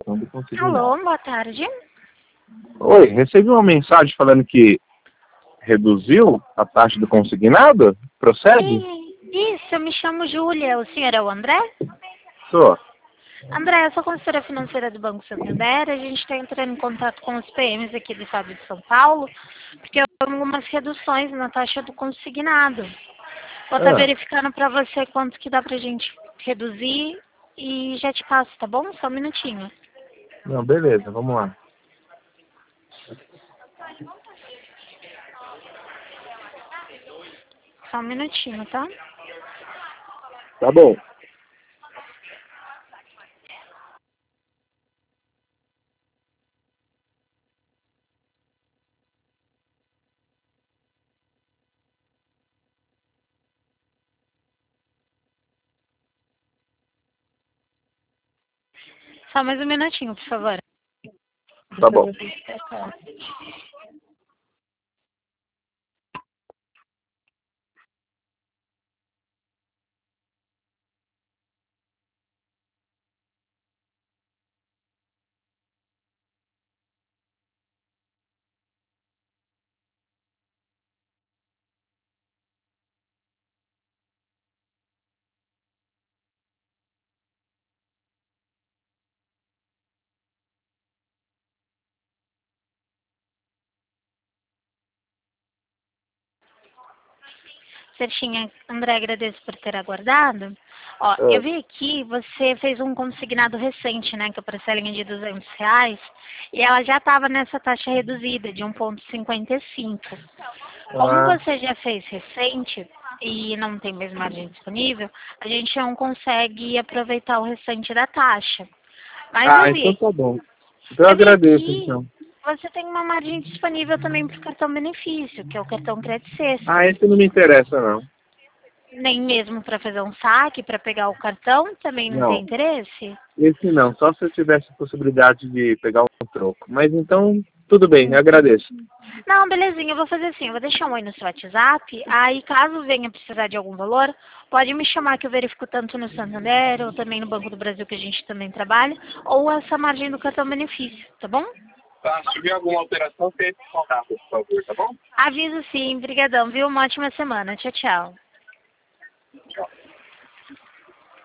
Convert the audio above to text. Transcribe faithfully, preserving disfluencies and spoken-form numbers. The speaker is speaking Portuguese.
questão do consignado. Alô, boa tarde. Oi, recebi uma mensagem falando que reduziu a taxa do consignado? Procede? E- Isso, eu me chamo Júlia. O senhor é o André? Sou. André, eu sou consultora financeira do Banco Santander. A gente está entrando em contato com os P Ms aqui do estado de São Paulo, porque houve algumas reduções na taxa do consignado. Vou estar Ah, verificando para você quanto que dá pra gente reduzir e já te passo, tá bom? Só um minutinho. não, beleza, vamos lá. Só um minutinho, tá? Tá bom. Só mais um minutinho, por favor. Tá bom. Certinha, André, agradeço por ter aguardado. Ó, Ah, eu vi aqui, você fez um consignado recente, né, que é para parcelinha de duzentos reais, e ela já estava nessa taxa reduzida de um vírgula cinquenta e cinco. Como ah, você já fez recente e não tem mais margem disponível, a gente não consegue aproveitar o restante da taxa. Mas ah, eu vi então aqui, tá bom. Então eu eu vi agradeço, aqui, então. você tem uma margem disponível também para o cartão benefício, que é o cartão Crédito Sexta. Ah, esse não me interessa, não. Nem mesmo para fazer um saque, para pegar o cartão, também não tem Não, interesse? esse não. Só se eu tivesse a possibilidade de pegar um troco. Mas então, tudo bem, eu agradeço. Não, belezinha, eu vou fazer assim, eu vou deixar um oi no seu WhatsApp, aí caso venha precisar de algum valor, pode me chamar que eu verifico tanto no Santander ou também no Banco do Brasil que a gente também trabalha, ou essa margem do cartão benefício, tá bom? Tá, se tiver alguma alteração, tente contato, por favor, tá bom? Aviso sim, brigadão, viu? Uma ótima semana, tchau, tchau.